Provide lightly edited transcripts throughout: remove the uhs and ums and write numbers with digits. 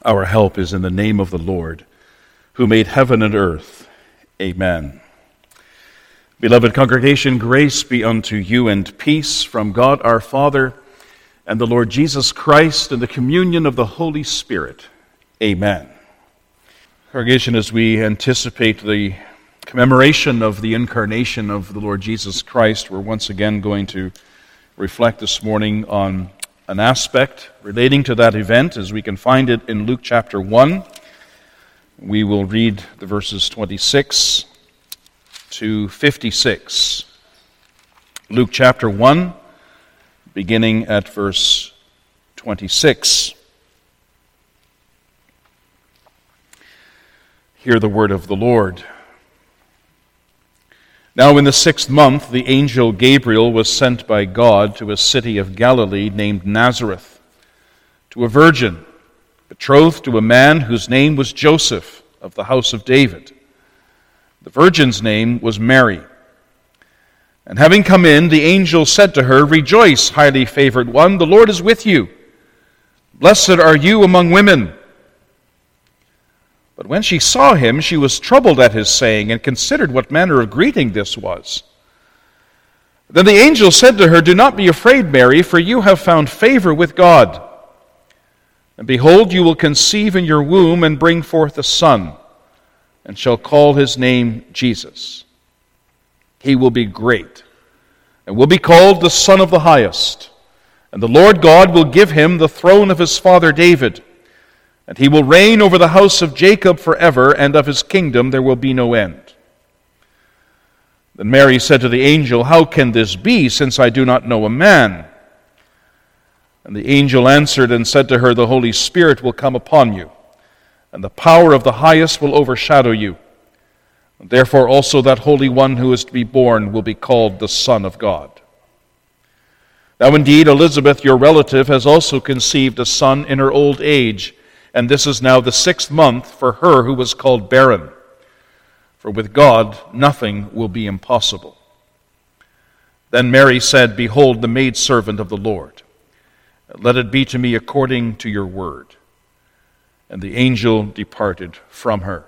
Our help is in the name of the Lord, who made heaven and earth. Amen. Beloved congregation, grace be unto you and peace from God our Father and the Lord Jesus Christ and the communion of the Holy Spirit. Amen. Congregation, as we anticipate the commemoration of the incarnation of the Lord Jesus Christ, we're once again going to reflect this morning on an aspect relating to that event as we can find it in Luke chapter 1. We will read the verses 26 to 56. Luke chapter 1, beginning at verse 26. Hear the word of the Lord. Now in the 6th month, the angel Gabriel was sent by God to a city of Galilee named Nazareth, to a virgin, betrothed to a man whose name was Joseph, of the house of David. The virgin's name was Mary. And having come in, the angel said to her, "Rejoice, highly favored one, the Lord is with you. Blessed are you among women." But when she saw him, she was troubled at his saying, and considered what manner of greeting this was. Then the angel said to her, "Do not be afraid, Mary, for you have found favor with God. And behold, you will conceive in your womb and bring forth a son, and shall call his name Jesus. He will be great, and will be called the Son of the Highest. And the Lord God will give him the throne of his father David, and he will reign over the house of Jacob forever, and of his kingdom there will be no end." Then Mary said to the angel, "How can this be, since I do not know a man?" And the angel answered and said to her, "The Holy Spirit will come upon you, and the power of the Highest will overshadow you. And therefore also that Holy One who is to be born will be called the Son of God. Now indeed, Elizabeth, your relative, has also conceived a son in her old age, and this is now the 6th month for her who was called barren. For with God nothing will be impossible." Then Mary said, "Behold, the maidservant of the Lord. Let it be to me according to your word." And the angel departed from her.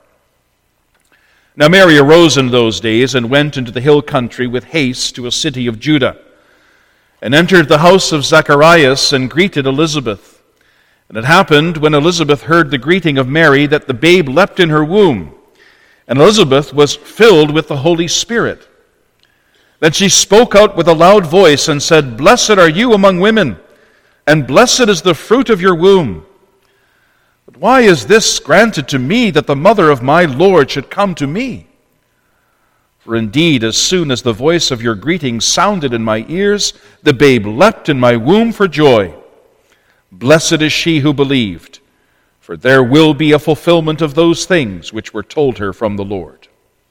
Now Mary arose in those days and went into the hill country with haste to a city of Judah, and entered the house of Zacharias and greeted Elizabeth. And it happened, when Elizabeth heard the greeting of Mary, that the babe leapt in her womb, and Elizabeth was filled with the Holy Spirit. Then she spoke out with a loud voice and said, "Blessed are you among women, and blessed is the fruit of your womb. But why is this granted to me, that the mother of my Lord should come to me? For indeed, as soon as the voice of your greeting sounded in my ears, the babe leapt in my womb for joy. Blessed is she who believed, for there will be a fulfillment of those things which were told her from the Lord."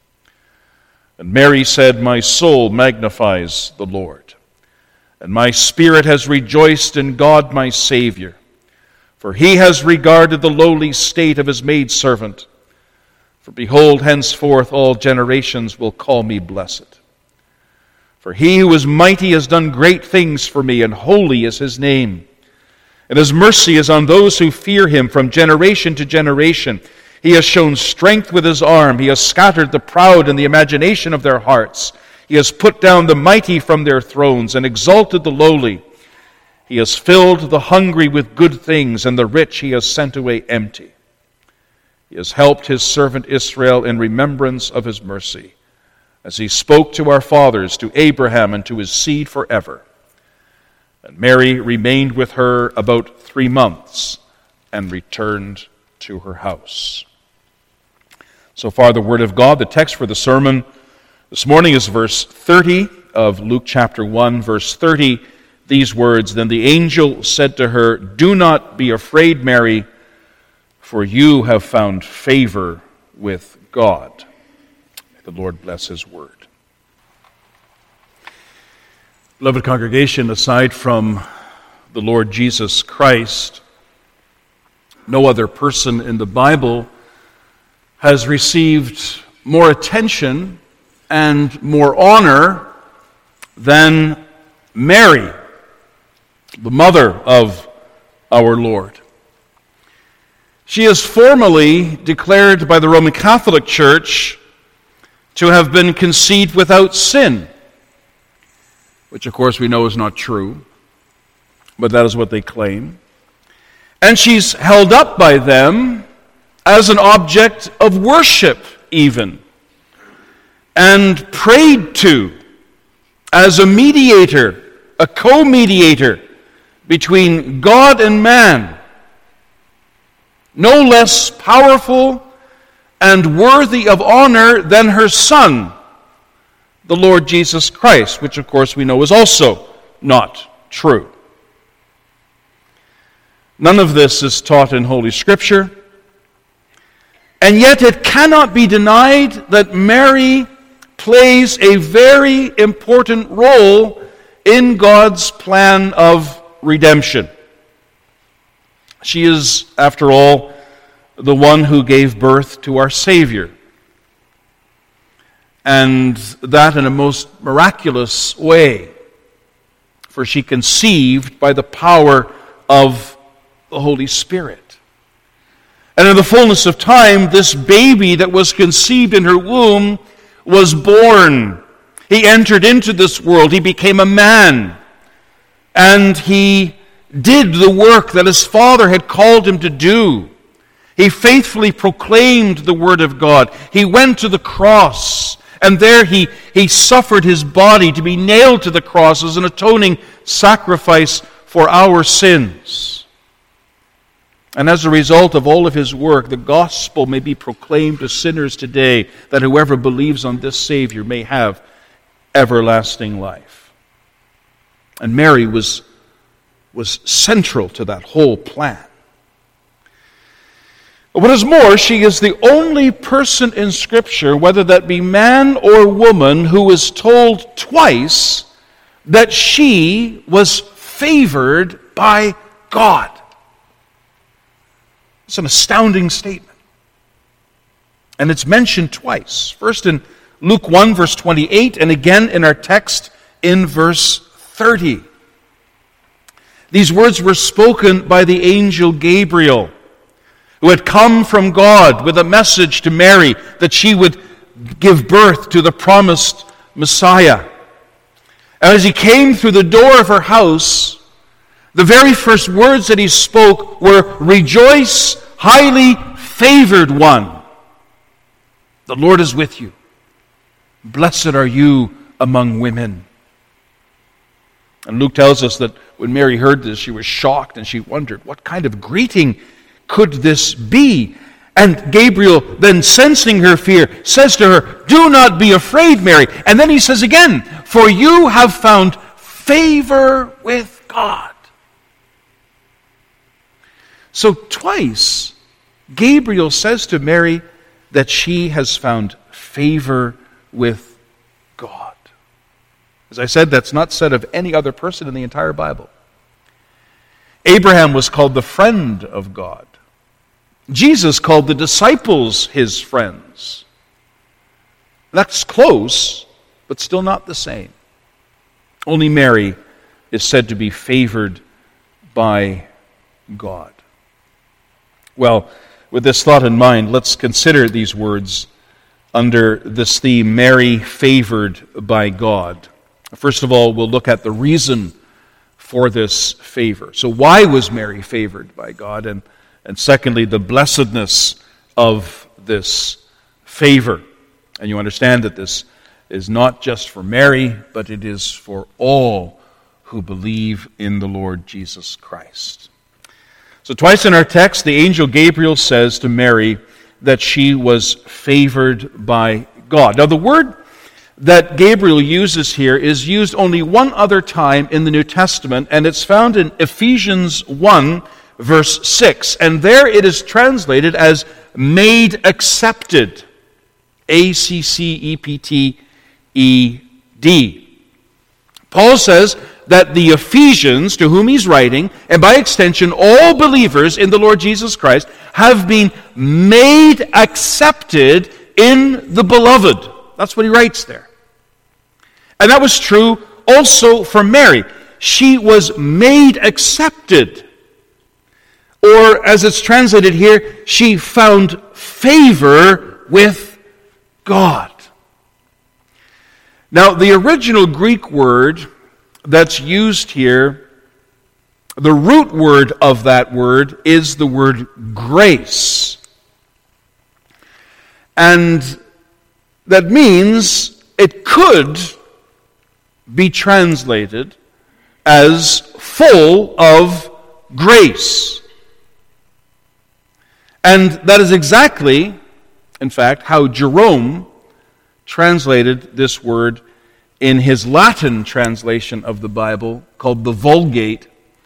And Mary said, "My soul magnifies the Lord, and my spirit has rejoiced in God my Savior, for he has regarded the lowly state of his maidservant. For behold, henceforth all generations will call me blessed. For he who is mighty has done great things for me, and holy is his name. And his mercy is on those who fear him from generation to generation. He has shown strength with his arm. He has scattered the proud in the imagination of their hearts. He has put down the mighty from their thrones and exalted the lowly. He has filled the hungry with good things, and the rich he has sent away empty. He has helped his servant Israel in remembrance of his mercy, as he spoke to our fathers, to Abraham, and to his seed forever." And Mary remained with her about 3 months and returned to her house. So far the word of God. The text for the sermon this morning is verse 30 of Luke chapter 1. Verse 30, these words, "Then the angel said to her, 'Do not be afraid, Mary, for you have found favor with God.'" May the Lord bless his word. Beloved congregation, aside from the Lord Jesus Christ, no other person in the Bible has received more attention and more honor than Mary, the mother of our Lord. She is formally declared by the Roman Catholic Church to have been conceived without sin, which of course we know is not true, but that is what they claim. And she's held up by them as an object of worship even, and prayed to as a mediator, a co-mediator between God and man, no less powerful and worthy of honor than her Son, the Lord Jesus Christ, which of course we know is also not true. None of this is taught in Holy Scripture, and yet it cannot be denied that Mary plays a very important role in God's plan of redemption. She is, after all, the one who gave birth to our Savior, and that in a most miraculous way, for she conceived by the power of the Holy Spirit. And in the fullness of time, this baby that was conceived in her womb was born. He entered into this world. He became a man. And he did the work that his Father had called him to do. He faithfully proclaimed the Word of God. He went to the cross, and there he suffered his body to be nailed to the cross as an atoning sacrifice for our sins. And as a result of all of his work, the gospel may be proclaimed to sinners today, that whoever believes on this Savior may have everlasting life. And Mary was central to that whole plan. What is more, she is the only person in Scripture, whether that be man or woman, who is told twice that she was favored by God. It's an astounding statement. And it's mentioned twice. First in Luke 1, verse 28, and again in our text in verse 30. These words were spoken by the angel Gabriel, who had come from God with a message to Mary that she would give birth to the promised Messiah. And as he came through the door of her house, the very first words that he spoke were, "Rejoice, highly favored one. The Lord is with you. Blessed are you among women." And Luke tells us that when Mary heard this, she was shocked and she wondered, what kind of greeting could this be? And Gabriel, then sensing her fear, says to her, "Do not be afraid, Mary." And then he says again, "For you have found favor with God." So twice, Gabriel says to Mary that she has found favor with God. As I said, that's not said of any other person in the entire Bible. Abraham was called the friend of God. Jesus called the disciples his friends. That's close, but still not the same. Only Mary is said to be favored by God. Well, with this thought in mind, let's consider these words under this theme, Mary favored by God. First of all, we'll look at the reason for this favor. So why was Mary favored by God? And secondly, the blessedness of this favor. And you understand that this is not just for Mary, but it is for all who believe in the Lord Jesus Christ. So twice in our text, the angel Gabriel says to Mary that she was favored by God. Now the word that Gabriel uses here is used only one other time in the New Testament, and it's found in Ephesians 1, verse 6. And there it is translated as made accepted. A-C-C-E-P-T-E-D. Paul says that the Ephesians, to whom he's writing, and by extension all believers in the Lord Jesus Christ, have been made accepted in the Beloved. That's what he writes there. And that was true also for Mary. She was made accepted. Or, as it's translated here, she found favor with God. Now, the original Greek word that's used here, the root word of that word is the word grace. And that means it could be translated as full of grace. And that is exactly, in fact, how Jerome translated this word in his Latin translation of the Bible, called the Vulgate,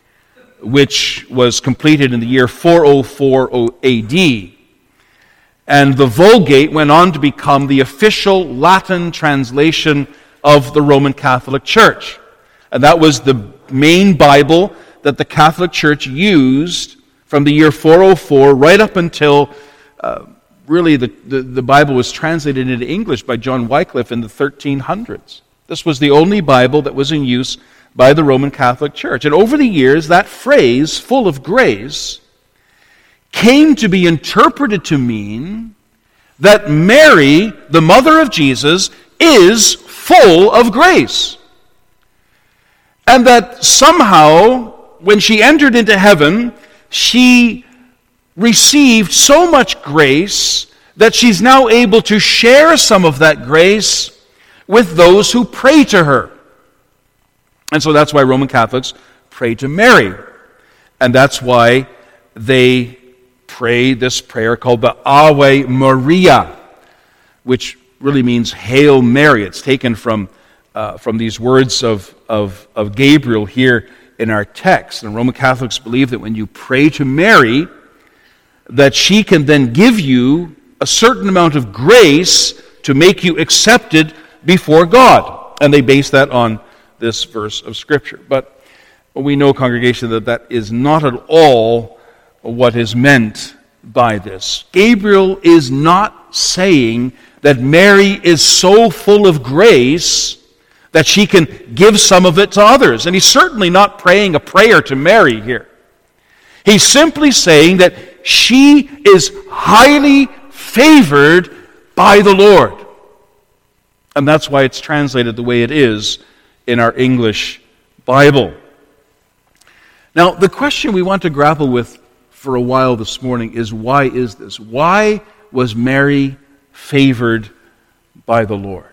which was completed in the year 404 AD. And the Vulgate went on to become the official Latin translation of the Roman Catholic Church. And that was the main Bible that the Catholic Church used from the year 404 right up until really the Bible was translated into English by John Wycliffe in the 1300s. This was the only Bible that was in use by the Roman Catholic Church. And over the years, that phrase, full of grace, came to be interpreted to mean that Mary, the mother of Jesus, is full of grace. And that somehow, when she entered into heaven, she received so much grace that she's now able to share some of that grace with those who pray to her. And so that's why Roman Catholics pray to Mary. And that's why they pray this prayer called the Ave Maria, which really means Hail Mary. It's taken from these words of Gabriel here in our text. And Roman Catholics believe that when you pray to Mary, that she can then give you a certain amount of grace to make you accepted before God. And they base that on this verse of Scripture. But we know, congregation, that that is not at all what is meant by this. Gabriel is not saying that Mary is so full of grace that she can give some of it to others. And he's certainly not praying a prayer to Mary here. He's simply saying that she is highly favored by the Lord. And that's why it's translated the way it is in our English Bible. Now, the question we want to grapple with for a while this morning is, why is this? Why was Mary favored by the Lord?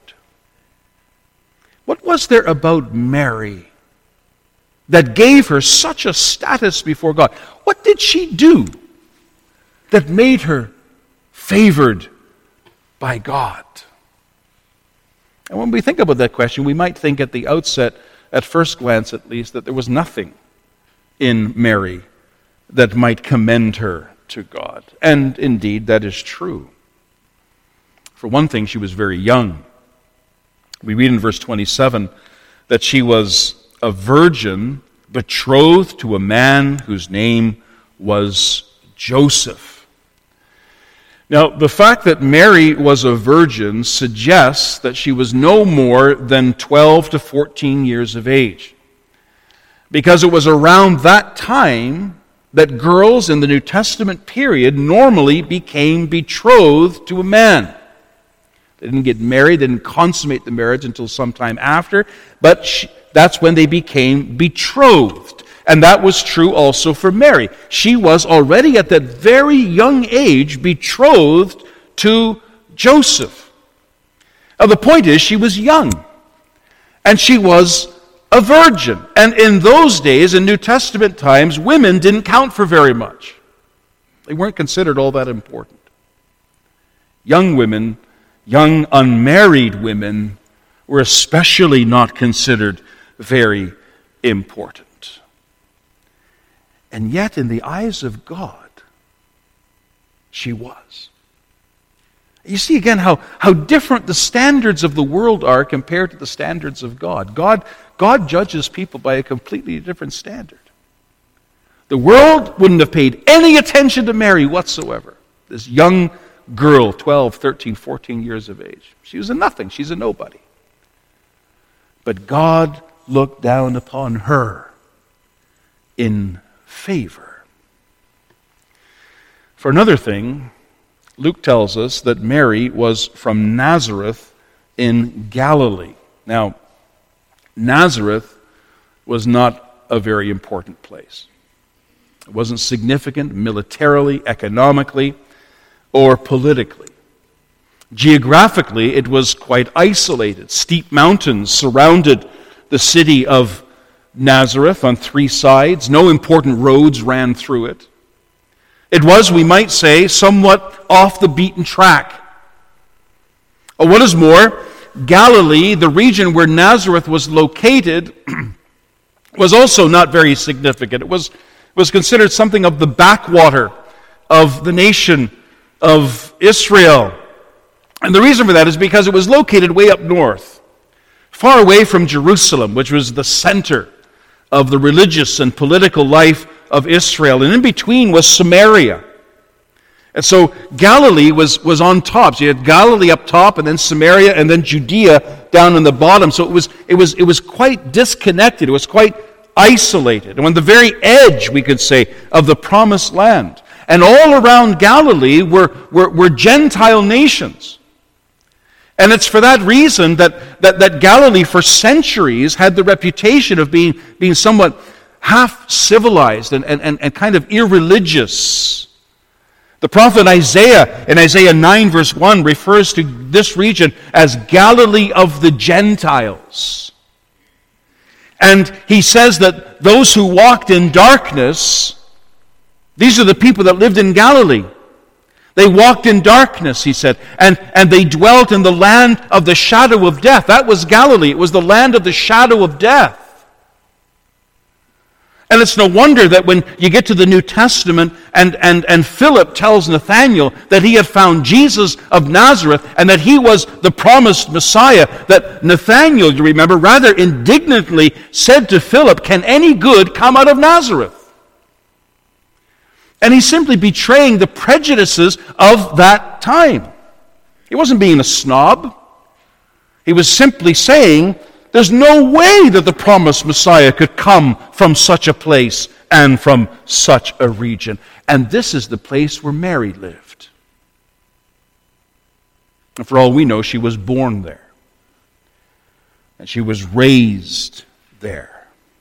What was there about Mary that gave her such a status before God? What did she do that made her favored by God? And when we think about that question, we might think at the outset, at first glance at least, that there was nothing in Mary that might commend her to God. And indeed, that is true. For one thing, she was very young. We read in verse 27 that she was a virgin betrothed to a man whose name was Joseph. Now, the fact that Mary was a virgin suggests that she was no more than 12 to 14 years of age. Because it was around that time that girls in the New Testament period normally became betrothed to a man. They didn't get married, they didn't consummate the marriage until sometime after, but that's when they became betrothed. And that was true also for Mary. She was already at that very young age betrothed to Joseph. Now the point is, she was young, and she was a virgin. And in those days, in New Testament times, women didn't count for very much. They weren't considered all that important. Young women, young unmarried women, were especially not considered very important. And yet, in the eyes of God, she was. You see again how different the standards of the world are compared to the standards of God. God judges people by a completely different standard. The world wouldn't have paid any attention to Mary whatsoever. This young girl, 12, 13, 14 years of age. She was a nothing. She's a nobody. But God looked down upon her in favor. For another thing, Luke tells us that Mary was from Nazareth in Galilee. Now, Nazareth was not a very important place. It wasn't significant militarily, economically, or politically. Geographically, it was quite isolated. Steep mountains surrounded the city of Nazareth on three sides. No important roads ran through it. It was, we might say, somewhat off the beaten track. What is more, Galilee, the region where Nazareth was located, was also not very significant. It was considered something of the backwater of the nation of Israel. And the reason for that is because it was located way up north, far away from Jerusalem, which was the center of the religious and political life of Israel. And in between was Samaria. And so Galilee was on top. So you had Galilee up top, and then Samaria, and then Judea down in the bottom. So it was quite disconnected. It was quite isolated. And on the very edge, we could say, of the promised land. And all around Galilee were Gentile nations. And it's for that reason that Galilee for centuries had the reputation of being somewhat half-civilized and kind of irreligious. The prophet Isaiah, in Isaiah 9 verse 1, refers to this region as Galilee of the Gentiles. And he says that those who walked in darkness, these are the people that lived in Galilee. They walked in darkness, he said, and they dwelt in the land of the shadow of death. That was Galilee. It was the land of the shadow of death. And it's no wonder that when you get to the New Testament and Philip tells Nathanael that he had found Jesus of Nazareth and that he was the promised Messiah, that Nathanael, you remember, rather indignantly said to Philip, "Can any good come out of Nazareth?" And he's simply betraying the prejudices of that time. He wasn't being a snob. He was simply saying, there's no way that the promised Messiah could come from such a place and from such a region. And this is the place where Mary lived. And for all we know, she was born there. And she was raised there.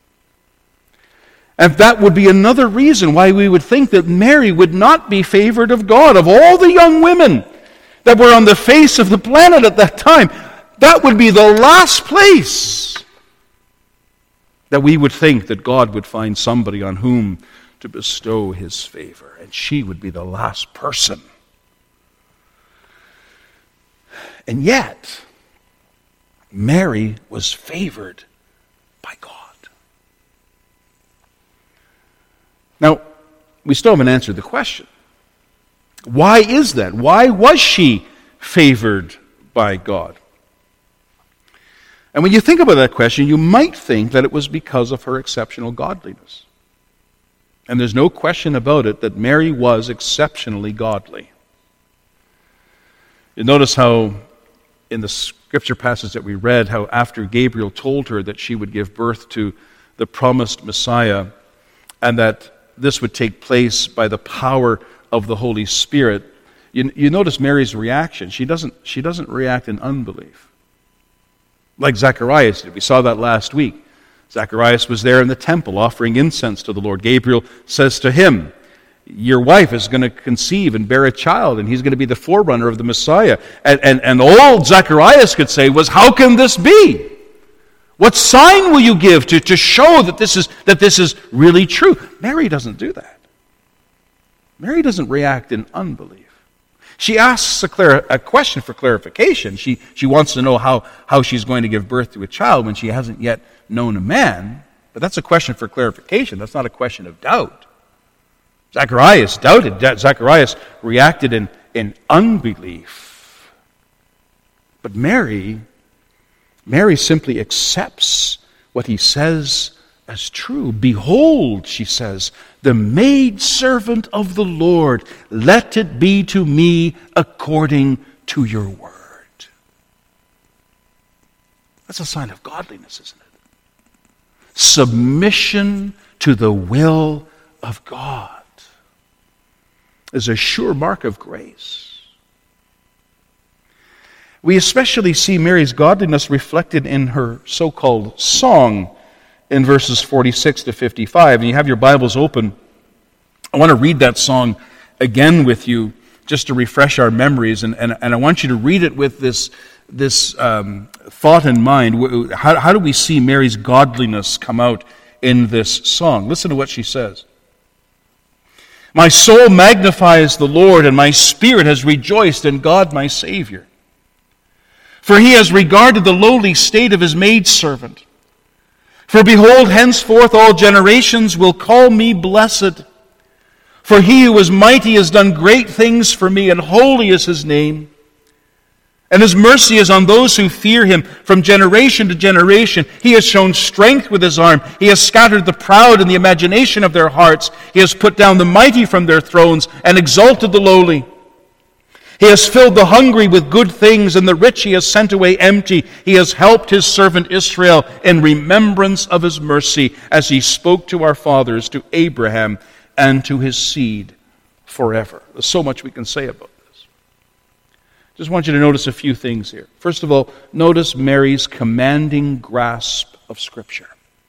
And that would be another reason why we would think that Mary would not be favored of God. Of all the young women that were on the face of the planet at that time, that would be the last place that we would think that God would find somebody on whom to bestow his favor. And she would be the last person. And yet, Mary was favored by God. Now, we still haven't answered the question. Why is that? Why was she favored by God? And when you think about that question, you might think that it was because of her exceptional godliness. And there's no question about it that Mary was exceptionally godly. You notice how in the scripture passage that we read, how after Gabriel told her that she would give birth to the promised Messiah, and that this would take place by the power of the Holy Spirit, you notice Mary's reaction. She doesn't react in unbelief, like Zacharias did. We saw that last week. Zacharias was there in the temple offering incense to the Lord. Gabriel says to him, your wife is going to conceive and bear a child, and he's going to be the forerunner of the Messiah. And all Zacharias could say was, how can this be? What sign will you give to show that this is really true? Mary doesn't do that. Mary doesn't react in unbelief. She asks a question for clarification. She wants to know how she's going to give birth to a child when she hasn't yet known a man. But that's a question for clarification. That's not a question of doubt. Zacharias doubted. Zacharias reacted in unbelief. But Mary simply accepts what he says as true. Behold, she says, the maidservant of the Lord, let it be to me according to your word. That's a sign of godliness, isn't it? Submission to the will of God. is a sure mark of grace. We especially see Mary's godliness reflected in her so-called song in verses 46 to 55. And you have your Bibles open. I want to read that song again with you just to refresh our memories. And I want you to read it with this thought in mind. How do we see Mary's godliness come out in this song? Listen to what she says. My soul magnifies the Lord, and my spirit has rejoiced in God my Savior. For he has regarded the lowly state of his maidservant. For behold, henceforth all generations will call me blessed. For he who is mighty has done great things for me, and holy is his name. And his mercy is on those who fear him from generation to generation. He has shown strength with his arm. He has scattered the proud in the imagination of their hearts. He has put down the mighty from their thrones and exalted the lowly. He has filled the hungry with good things, and the rich he has sent away empty. He has helped his servant Israel in remembrance of his mercy, as he spoke to our fathers, to Abraham, and to his seed forever. There's so much we can say about this. Just want you to notice a few things here. First of all, notice Mary's commanding grasp of Scripture.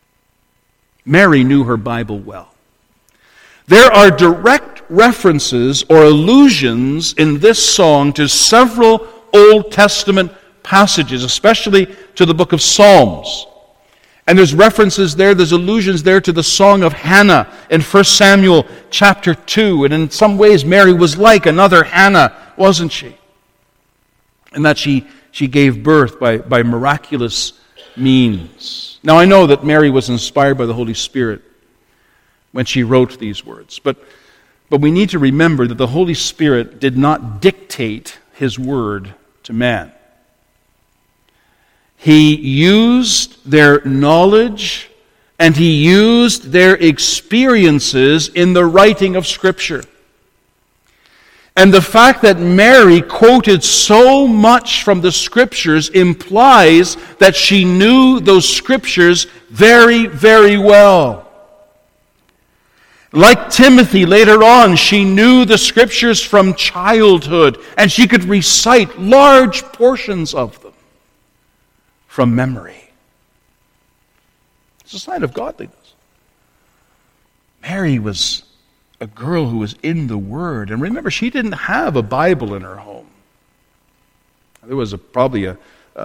Mary knew her Bible well. There are direct references or allusions in this song to several Old Testament passages, especially to the book of Psalms. And there's references there's allusions there to the Song of Hannah in 1 Samuel chapter 2. And in some ways, Mary was like another Hannah, wasn't she? And that she gave birth by miraculous means. Now, I know that Mary was inspired by the Holy Spirit when she wrote these words. But we need to remember that the Holy Spirit did not dictate His word to man. He used their knowledge and He used their experiences in the writing of Scripture. And the fact that Mary quoted so much from the Scriptures implies that she knew those Scriptures very, very well. Like Timothy later on, she knew the Scriptures from childhood, and she could recite large portions of them from memory. It's a sign of godliness. Mary was a girl who was in the Word. And remember, she didn't have a Bible in her home. There was probably a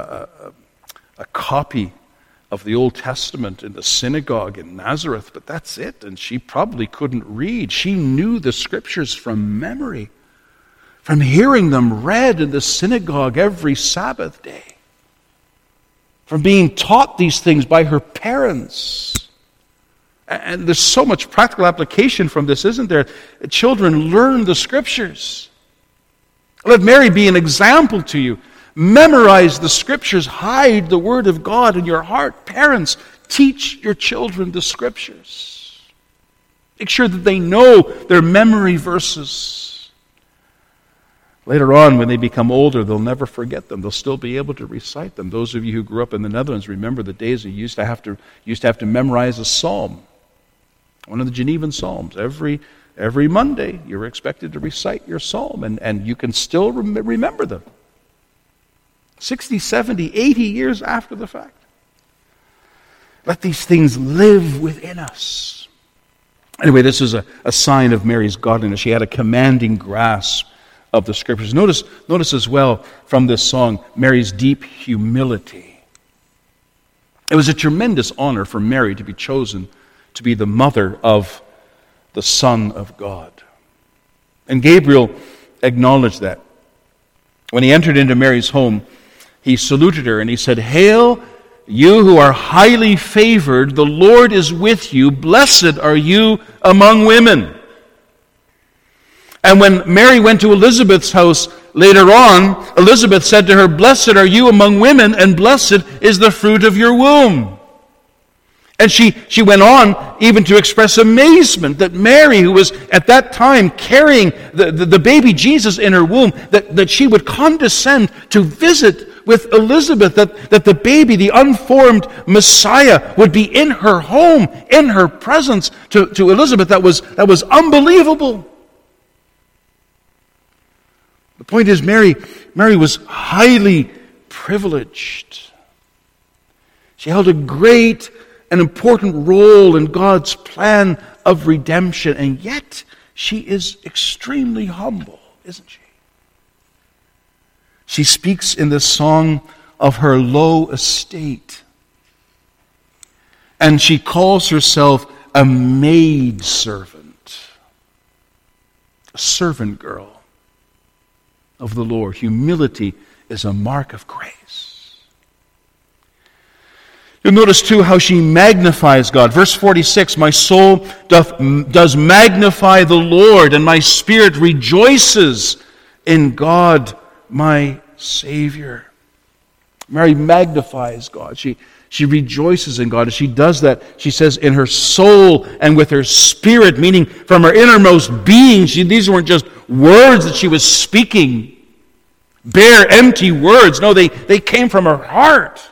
copy of the Old Testament in the synagogue in Nazareth, but that's it. And she probably couldn't read. She knew the Scriptures from memory, from hearing them read in the synagogue every Sabbath day, from being taught these things by her parents. And there's so much practical application from this, isn't there? Children, learn the Scriptures. Let Mary be an example to you. Memorize the Scriptures. Hide the Word of God in your heart. Parents, teach your children the Scriptures. Make sure that they know their memory verses. Later on, when they become older, they'll never forget them. They'll still be able to recite them. Those of you who grew up in the Netherlands remember the days you used to have to memorize a psalm. One of the Genevan Psalms. Every Monday, you're expected to recite your psalm, and you can still remember them. 60, 70, 80 years after the fact. Let these things live within us. Anyway, this is a sign of Mary's godliness. She had a commanding grasp of the Scriptures. Notice as well from this song, Mary's deep humility. It was a tremendous honor for Mary to be chosen to be the mother of the Son of God. And Gabriel acknowledged that. When he entered into Mary's home, he saluted her and he said, "Hail, you who are highly favored, the Lord is with you. Blessed are you among women." And when Mary went to Elizabeth's house later on, Elizabeth said to her, "Blessed are you among women, and blessed is the fruit of your womb." And she went on even to express amazement that Mary, who was at that time carrying the baby Jesus in her womb, that she would condescend to visit with Elizabeth, that the baby, the unformed Messiah, would be in her home, in her presence. To Elizabeth, that was unbelievable. The point is, Mary was highly privileged. She held a great and important role in God's plan of redemption, and yet she is extremely humble, isn't she? She speaks in this song of her low estate, and she calls herself a maidservant, a servant girl of the Lord. Humility is a mark of grace. You'll notice too how she magnifies God. Verse 46, my soul does magnify the Lord, and my spirit rejoices in God my Savior. Mary magnifies God. She rejoices in God. As she does that, she says, in her soul and with her spirit, meaning from her innermost being. These weren't just words that she was speaking, bare, empty words. No, they came from her heart.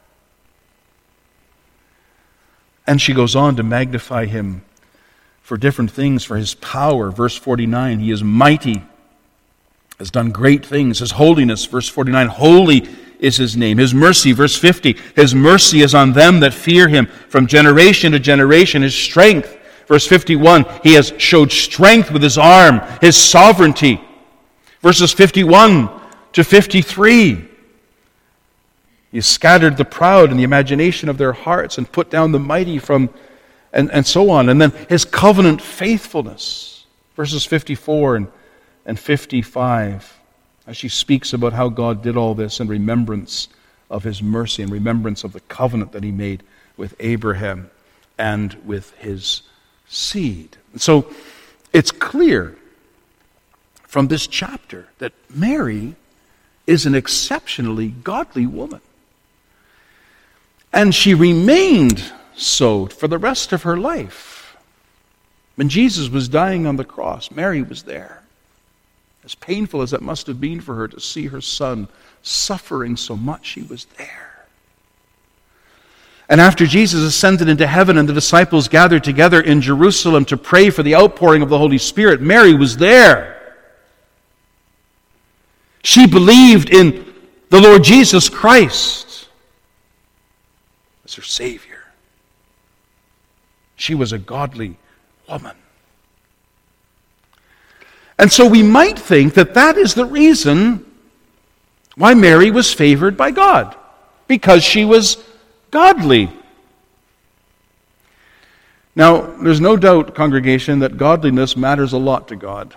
And she goes on to magnify him for different things, for his power. Verse 49, he is mighty, has done great things. His holiness, verse 49, holy is his name. His mercy, verse 50, his mercy is on them that fear him from generation to generation. His strength, verse 51, he has showed strength with his arm, his sovereignty. Verses 51 to 53, he has scattered the proud in the imagination of their hearts and put down the mighty and so on. And then his covenant faithfulness, verses 54 and 55, as she speaks about how God did all this in remembrance of his mercy and remembrance of the covenant that he made with Abraham and with his seed. And so it's clear from this chapter that Mary is an exceptionally godly woman. And she remained so for the rest of her life. When Jesus was dying on the cross, Mary was there. As painful as it must have been for her to see her son suffering so much, she was there. And after Jesus ascended into heaven and the disciples gathered together in Jerusalem to pray for the outpouring of the Holy Spirit, Mary was there. She believed in the Lord Jesus Christ as her Savior. She was a godly woman. And so we might think that that is the reason why Mary was favored by God, because she was godly. Now, there's no doubt, congregation, that godliness matters a lot to God.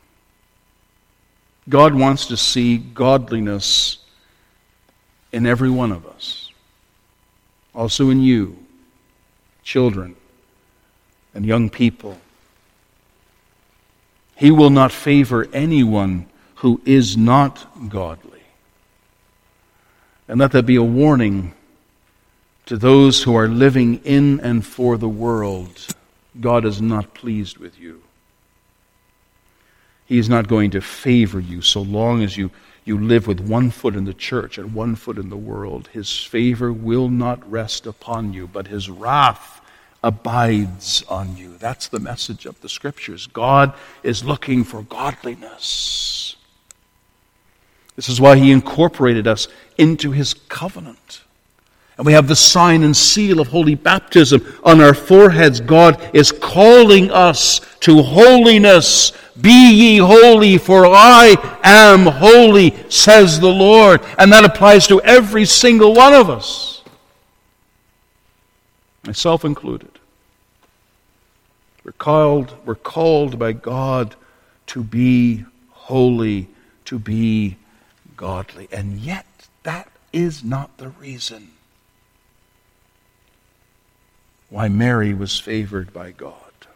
God wants to see godliness in every one of us. Also in you, children and young people. He will not favor anyone who is not godly. And let that be a warning to those who are living in and for the world. God is not pleased with you. He is not going to favor you so long as you live with one foot in the church and one foot in the world. His favor will not rest upon you, but his wrath abides on you. That's the message of the Scriptures. God is looking for godliness. This is why he incorporated us into his covenant. And we have the sign and seal of holy baptism on our foreheads. God is calling us to holiness. Be ye holy, for I am holy, says the Lord. And that applies to every single one of us, myself included. We're called by God to be holy, to be godly. And yet, that is not the reason why Mary was favored by God.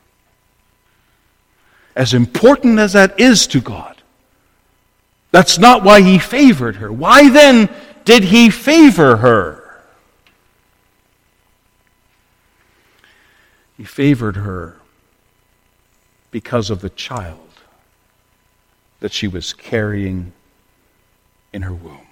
As important as that is to God, that's not why he favored her. Why then did he favor her? He favored her because of the child that she was carrying in her womb.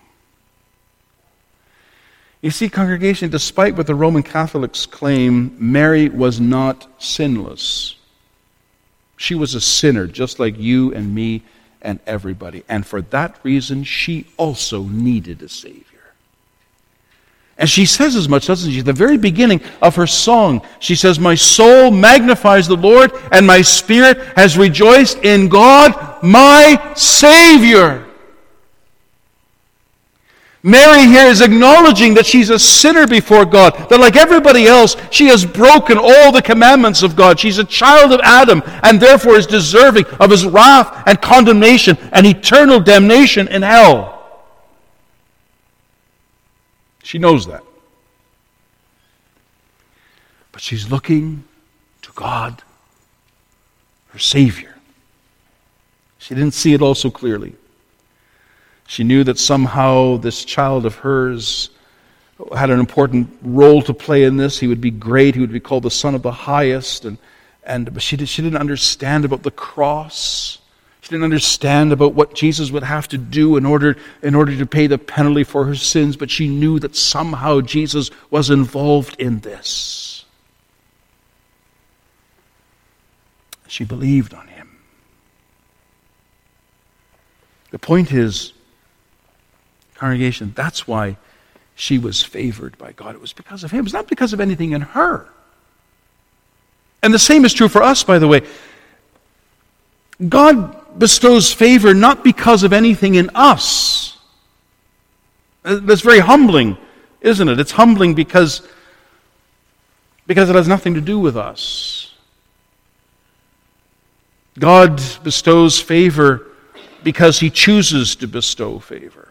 You see, congregation, despite what the Roman Catholics claim, Mary was not sinless. She was a sinner, just like you and me and everybody. And for that reason, she also needed a Savior. And she says as much, doesn't she? At the very beginning of her song, she says, "My soul magnifies the Lord, and my spirit has rejoiced in God, my Savior." Mary here is acknowledging that she's a sinner before God, that like everybody else, she has broken all the commandments of God. She's a child of Adam, and therefore is deserving of his wrath and condemnation and eternal damnation in hell. She knows that. But she's looking to God, her Savior. She didn't see it all so clearly. She knew that somehow this child of hers had an important role to play in this. He would be great. He would be called the Son of the Highest. But she didn't understand about the cross. She didn't understand about what Jesus would have to do in order to pay the penalty for her sins. But she knew that somehow Jesus was involved in this. She believed on him. The point is, congregation, that's why she was favored by God. It was because of him. It's not because of anything in her. And the same is true for us, by the way. God bestows favor not because of anything in us. That's very humbling, isn't it? It's humbling because it has nothing to do with us. God bestows favor because he chooses to bestow favor.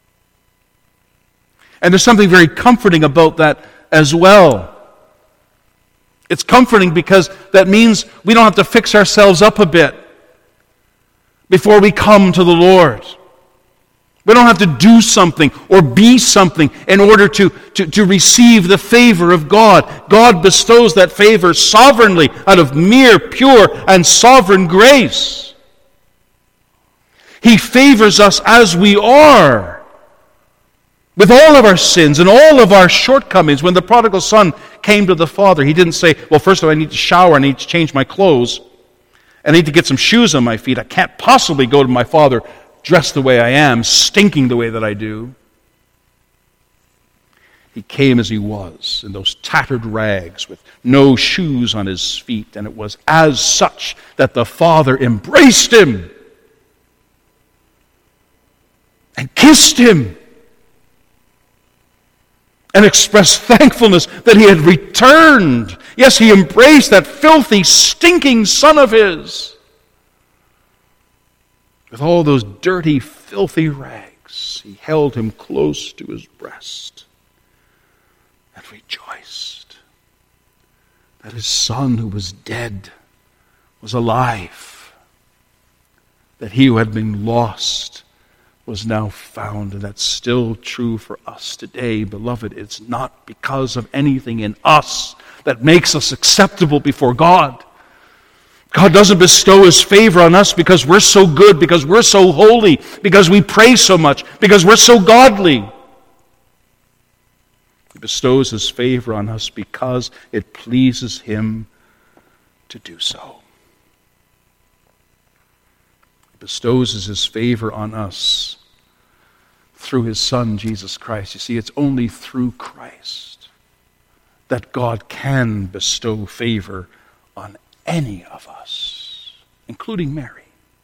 And there's something very comforting about that as well. It's comforting because that means we don't have to fix ourselves up a bit before we come to the Lord. We don't have to do something or be something in order to receive the favor of God. God bestows that favor sovereignly out of mere, pure, and sovereign grace. He favors us as we are, with all of our sins and all of our shortcomings. When the prodigal son came to the father, he didn't say, well, first of all, I need to shower, I need to change my clothes, I need to get some shoes on my feet. I can't possibly go to my father dressed the way I am, stinking the way that I do. He came as he was, in those tattered rags, with no shoes on his feet, and it was as such that the father embraced him and kissed him and expressed thankfulness that he had returned. Yes, he embraced that filthy, stinking son of his with all those dirty, filthy rags. He held him close to his breast and rejoiced that his son who was dead was alive, that he who had been lost was now found. And that's still true for us today. Beloved, it's not because of anything in us that makes us acceptable before God. God doesn't bestow his favor on us because we're so good, because we're so holy, because we pray so much, because we're so godly. He bestows his favor on us because it pleases him to do so. He bestows his favor on us through his Son, Jesus Christ. You see, it's only through Christ that God can bestow favor on any of us, including Mary.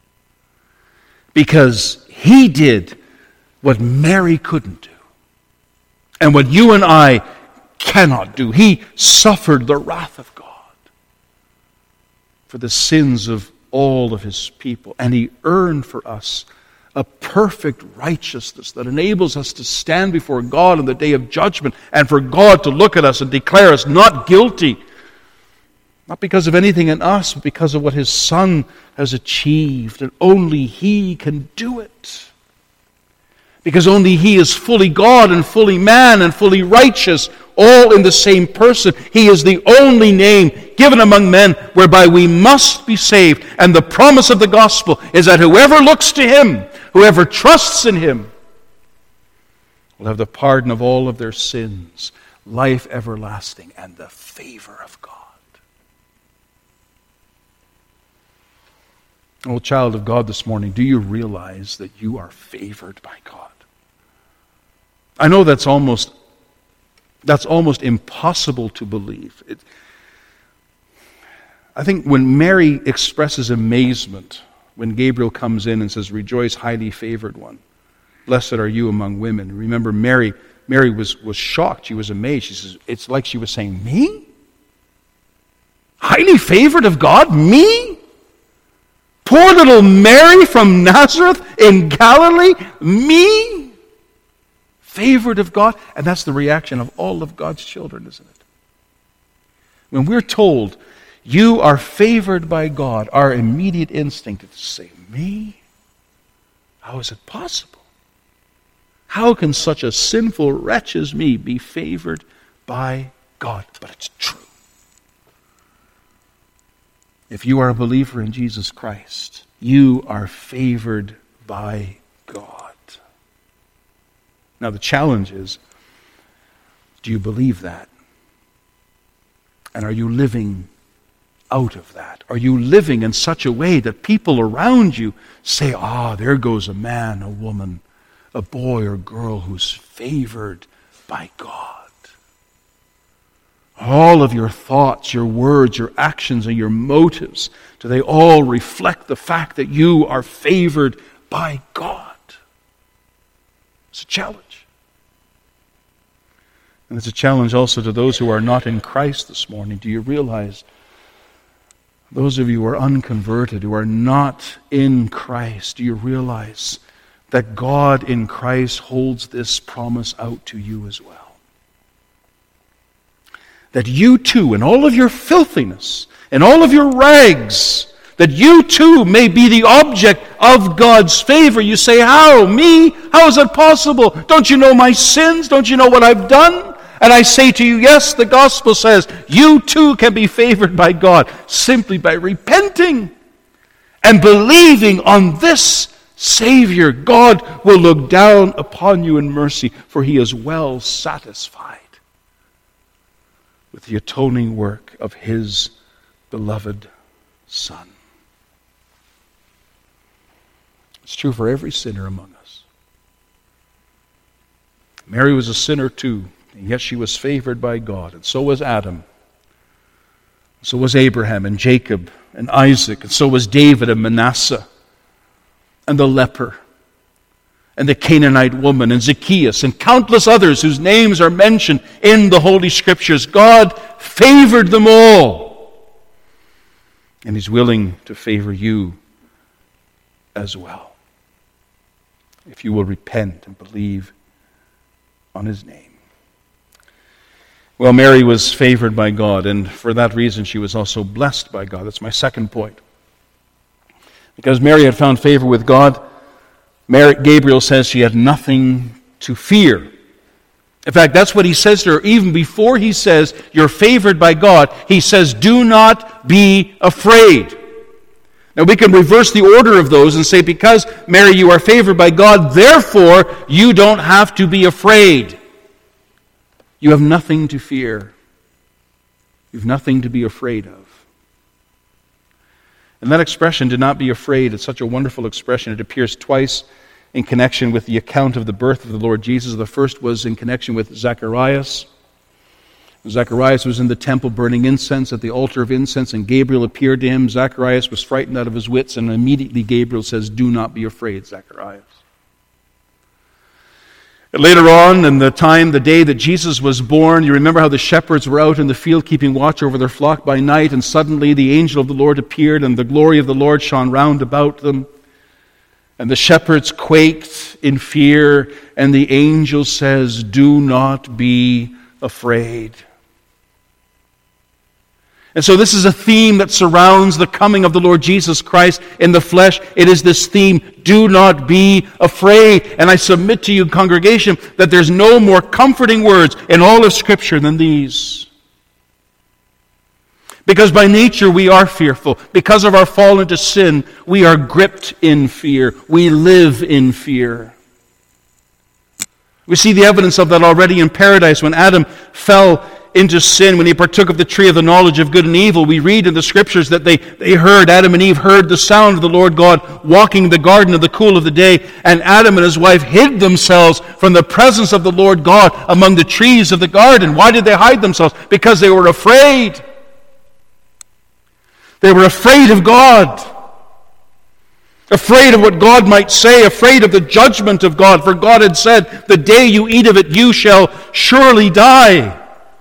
Because he did what Mary couldn't do, and what you and I cannot do. He suffered the wrath of God for the sins of all of his people, and he earned for us a perfect righteousness that enables us to stand before God on the day of judgment, and for God to look at us and declare us not guilty, not because of anything in us, but because of what his Son has achieved. And only he can do it. Because only he is fully God and fully man and fully righteous, all in the same person. He is the only name given among men whereby we must be saved. And the promise of the gospel is that whoever looks to him, whoever trusts in him, will have the pardon of all of their sins, life everlasting, and the favor of God. Oh, child of God, this morning, do you realize that you are favored by God? I know that's almost impossible to believe. I think when Mary expresses amazement, when Gabriel comes in and says, "Rejoice, highly favored one. Blessed are you among women." Remember, Mary was shocked. She was amazed. She says, it's like she was saying, "Me? Highly favored of God? Me? Poor little Mary from Nazareth in Galilee? Me? Favored of God?" And that's the reaction of all of God's children, isn't it? When we're told, "You are favored by God," our immediate instinct is to say, "Me? How is it possible? How can such a sinful wretch as me be favored by God?" But it's true. If you are a believer in Jesus Christ, you are favored by God. Now the challenge is, do you believe that? And are you living out of that? Are you living in such a way that people around you say, there goes a man, a woman, a boy or girl who's favored by God? All of your thoughts, your words, your actions, and your motives, do they all reflect the fact that you are favored by God? It's a challenge. And it's a challenge also to those who are not in Christ this morning. Do you realize, those of you who are unconverted, who are not in Christ, do you realize that God in Christ holds this promise out to you as well? That you too, in all of your filthiness, in all of your rags, that you too may be the object of God's favor. You say, "How? Me? How is that possible? Don't you know my sins? Don't you know what I've done?" And I say to you, yes, the gospel says, you too can be favored by God simply by repenting and believing on this Savior. God will look down upon you in mercy, for He is well satisfied with the atoning work of His beloved Son. It's true for every sinner among us. Mary was a sinner too, and yet she was favored by God, and so was Adam. So was Abraham and Jacob and Isaac, and so was David and Manasseh and the leper and the Canaanite woman and Zacchaeus and countless others whose names are mentioned in the Holy Scriptures. God favored them all, and He's willing to favor you as well, if you will repent and believe on His name. Well, Mary was favored by God, and for that reason she was also blessed by God. That's my second point. Because Mary had found favor with God, Gabriel says she had nothing to fear. In fact, that's what he says to her. Even before he says, "You're favored by God," he says, "Do not be afraid." Now we can reverse the order of those and say, because, Mary, you are favored by God, therefore you don't have to be afraid. You have nothing to fear. You have nothing to be afraid of. And that expression, "do not be afraid," is such a wonderful expression. It appears twice in connection with the account of the birth of the Lord Jesus. The first was in connection with Zacharias. Zacharias was in the temple burning incense at the altar of incense, and Gabriel appeared to him. Zacharias was frightened out of his wits, and immediately Gabriel says, "Do not be afraid, Zacharias." And later on, in the day that Jesus was born, you remember how the shepherds were out in the field keeping watch over their flock by night, and suddenly the angel of the Lord appeared, and the glory of the Lord shone round about them. And the shepherds quaked in fear, and the angel says, "Do not be afraid." And so this is a theme that surrounds the coming of the Lord Jesus Christ in the flesh. It is this theme, do not be afraid. And I submit to you, congregation, that there's no more comforting words in all of Scripture than these. Because by nature we are fearful. Because of our fall into sin, we are gripped in fear. We live in fear. We see the evidence of that already in paradise when Adam fell into sin, when he partook of the tree of the knowledge of good and evil, we read in the Scriptures that Adam and Eve heard the sound of the Lord God walking in the garden in the cool of the day, and Adam and his wife hid themselves from the presence of the Lord God among the trees of the garden. Why did they hide themselves? Because they were afraid. They were afraid of God. Afraid of what God might say, afraid of the judgment of God. For God had said, the day you eat of it, you shall surely die.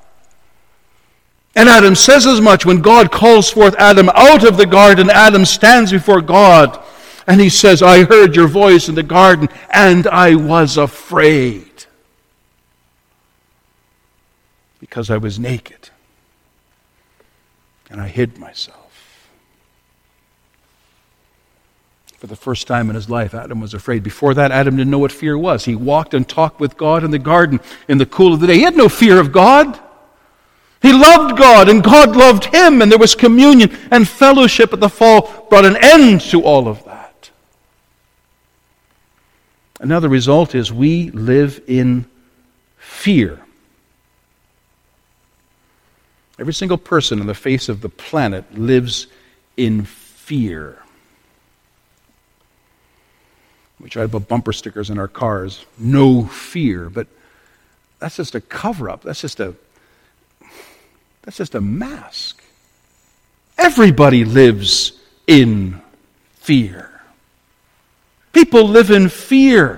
And Adam says as much. When God calls forth Adam out of the garden, Adam stands before God, and he says, I heard your voice in the garden, and I was afraid, because I was naked, and I hid myself. For the first time in his life, Adam was afraid. Before that, Adam didn't know what fear was. He walked and talked with God in the garden in the cool of the day. He had no fear of God. He loved God, and God loved him, and there was communion and fellowship. But the fall brought an end to all of that. Another result is we live in fear. Every single person on the face of the planet lives in fear. We try to put bumper stickers in our cars, no fear, but that's just a cover-up. That's just a mask. Everybody lives in fear. People live in fear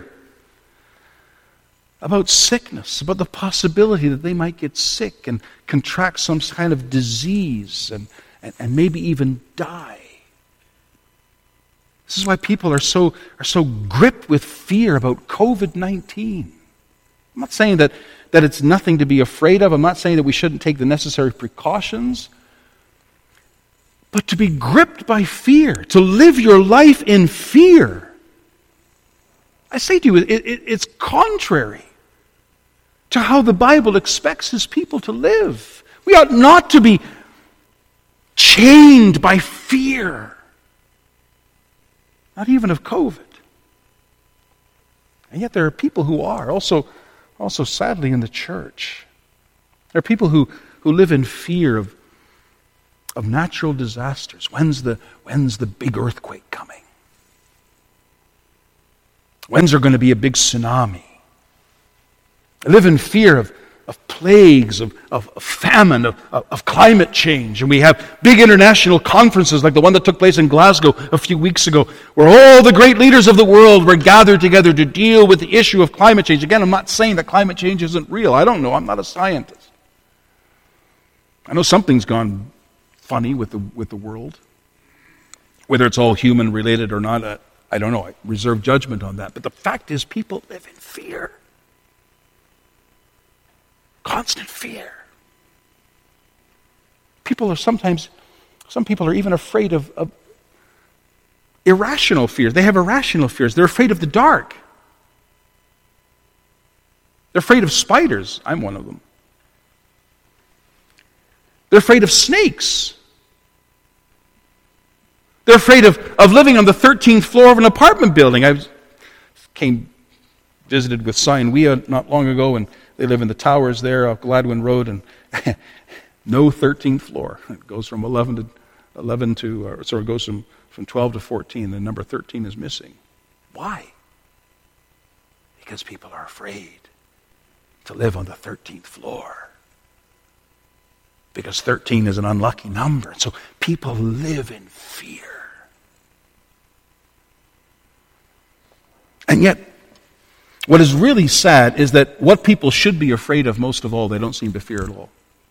about sickness, about the possibility that they might get sick and contract some kind of disease and maybe even die. This is why people are so gripped with fear about COVID-19. I'm not saying that it's nothing to be afraid of. I'm not saying that we shouldn't take the necessary precautions. But to be gripped by fear, to live your life in fear, I say to you, it's contrary to how the Bible expects His people to live. We ought not to be chained by fear. Not even of COVID. And yet there are people who are, also sadly in the church. There are people who live in fear of natural disasters. When's the big earthquake coming? When's there going to be a big tsunami? They live in fear of plagues, of famine, of climate change. And we have big international conferences like the one that took place in Glasgow a few weeks ago, where all the great leaders of the world were gathered together to deal with the issue of climate change. Again, I'm not saying that climate change isn't real. I don't know. I'm not a scientist. I know something's gone funny with the world. Whether it's all human related or not, I don't know. I reserve judgment on that. But the fact is, people live in fear. Constant fear. Some people are even afraid of irrational fears. They have irrational fears. They're afraid of the dark. They're afraid of spiders. I'm one of them. They're afraid of snakes. They're afraid of living on the 13th floor of an apartment building. I visited with Cy and Wea not long ago, and they live in the towers there off Gladwin Road, and no 13th floor. It goes from 12 to 14. The number 13 is missing. Why? Because people are afraid to live on the 13th floor. Because 13 is an unlucky number. So people live in fear. And yet, what is really sad is that what people should be afraid of most of all, they don't seem to fear at all.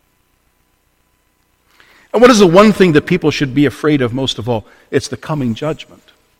And what is the one thing that people should be afraid of most of all? It's the coming judgment.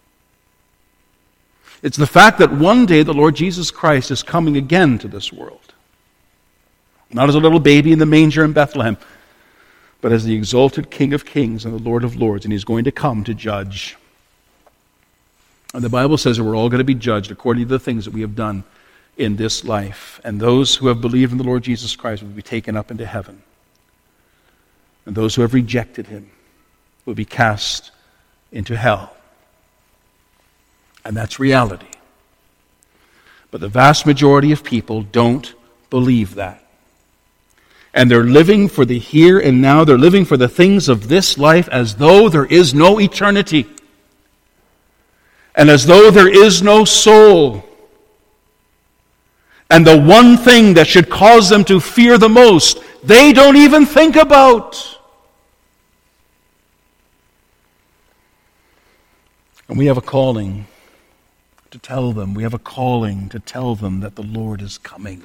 It's the fact that one day the Lord Jesus Christ is coming again to this world. Not as a little baby in the manger in Bethlehem, but as the exalted King of Kings and the Lord of Lords, and He's going to come to judge. And the Bible says that we're all going to be judged according to the things that we have done in this life. And those who have believed in the Lord Jesus Christ will be taken up into heaven. And those who have rejected Him will be cast into hell. And that's reality. But the vast majority of people don't believe that. And they're living for the here and now. They're living for the things of this life as though there is no eternity. And as though there is no soul. And the one thing that should cause them to fear the most, they don't even think about. And we have a calling to tell them. We have a calling to tell them that the Lord is coming.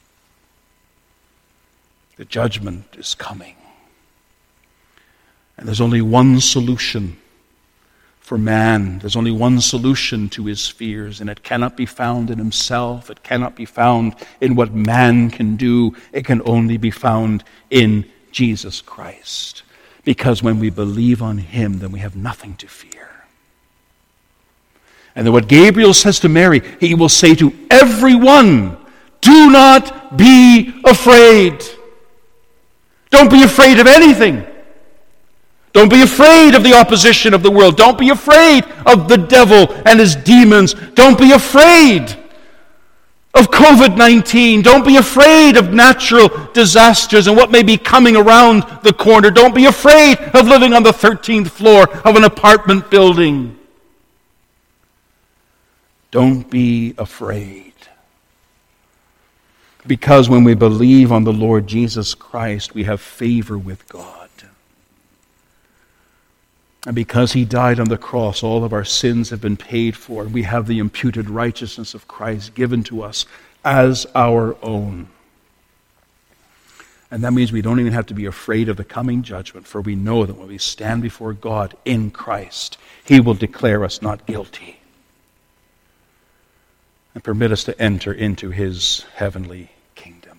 The judgment is coming. And there's only one solution for man. There's only one solution to his fears, and it cannot be found in himself. It cannot be found in what man can do. It can only be found in Jesus Christ. Because when we believe on him, then we have nothing to fear. And then what Gabriel says to Mary, he will say to everyone, do not be afraid. Don't be afraid of anything. Don't be afraid of the opposition of the world. Don't be afraid of the devil and his demons. Don't be afraid of COVID-19. Don't be afraid of natural disasters and what may be coming around the corner. Don't be afraid of living on the 13th floor of an apartment building. Don't be afraid. Because when we believe on the Lord Jesus Christ, we have favor with God. And because he died on the cross, all of our sins have been paid for. We have the imputed righteousness of Christ given to us as our own. And that means we don't even have to be afraid of the coming judgment, for we know that when we stand before God in Christ, he will declare us not guilty and permit us to enter into his heavenly kingdom.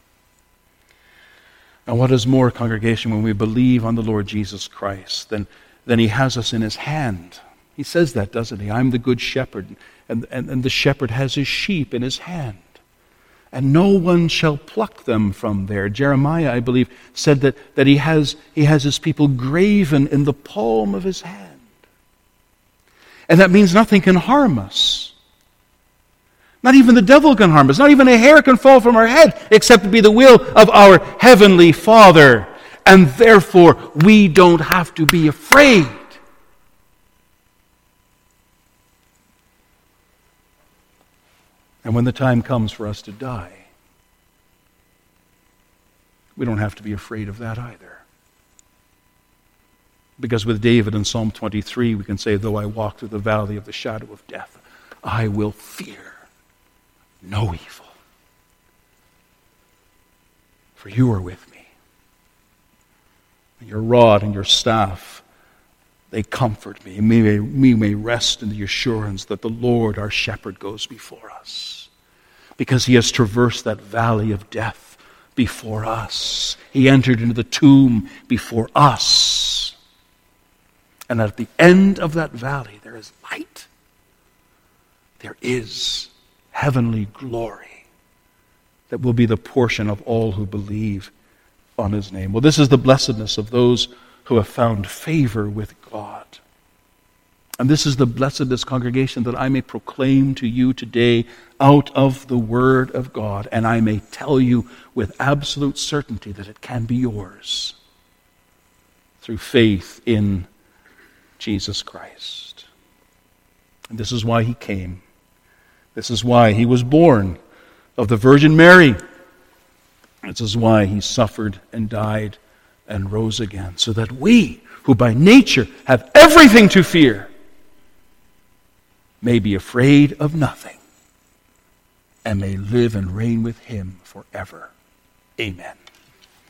And what is more, congregation, when we believe on the Lord Jesus Christ, then he has us in his hand. He says that, doesn't he? I'm the good shepherd, and the shepherd has his sheep in his hand. And no one shall pluck them from there. Jeremiah, I believe, said that he has his people graven in the palm of his hand. And that means nothing can harm us. Not even the devil can harm us. Not even a hair can fall from our head, except to be the will of our heavenly Father. And therefore, we don't have to be afraid. And when the time comes for us to die, we don't have to be afraid of that either. Because with David in Psalm 23, we can say, though I walk through the valley of the shadow of death, I will fear no evil. For you are with me. And your rod and your staff, they comfort me. And we may rest in the assurance that the Lord our shepherd goes before us. Because he has traversed that valley of death before us. He entered into the tomb before us. And at the end of that valley there is light. There is heavenly glory that will be the portion of all who believe on his name. Well, this is the blessedness of those who have found favor with God. And this is the blessedness, congregation, that I may proclaim to you today out of the Word of God, and I may tell you with absolute certainty that it can be yours through faith in Jesus Christ. And this is why he came. This is why he was born of the Virgin Mary. This is why he suffered and died and rose again, so that we, who by nature have everything to fear, may be afraid of nothing and may live and reign with him forever. Amen.